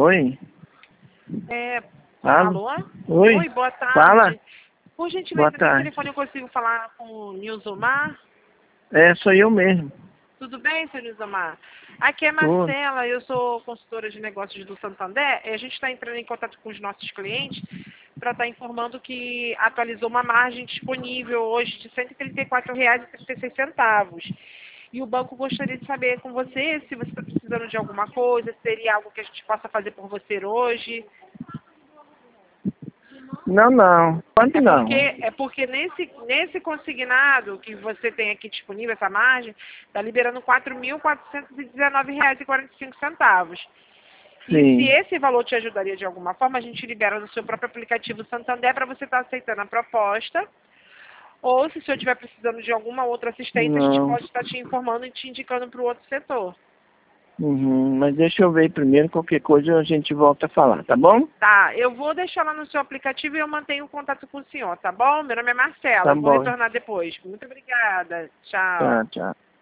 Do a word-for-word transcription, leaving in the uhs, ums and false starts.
Oi? É, Fala. alô? Oi? Oi, boa tarde. Fala. Por gentileza, Boa nesse tarde. telefone eu consigo falar com o Nilzomar? É, sou eu mesmo. Tudo bem, senhor Nilzomar? Aqui é Tudo. Marcela, eu sou consultora de negócios do Santander e a gente está entrando em contato com os nossos clientes para estar informando que atualizou uma margem disponível hoje de cento e trinta e quatro reais e trinta e seis centavos. E o banco gostaria de saber com você se você está precisando de alguma coisa, se teria algo que a gente possa fazer por você hoje. Não, não. Pode É não. porque, é porque nesse, nesse consignado que você tem aqui disponível, essa margem, está liberando quatro mil quatrocentos e dezenove reais e quarenta e cinco centavos. E se Sim. esse valor te ajudaria de alguma forma, a gente libera no seu próprio aplicativo Santander para você estar aceitando a proposta. Ou se o senhor estiver precisando de alguma outra assistência, a gente Não. pode estar te informando e te indicando para o outro setor. Uhum. Mas deixa eu ver primeiro, qualquer coisa a gente volta a falar, tá bom? Tá, eu vou deixar lá no seu aplicativo e eu mantenho o contato com o senhor, tá bom? Meu nome é Marcela, Tá eu vou bom. retornar depois. Muito obrigada. Tchau. Tá, tchau.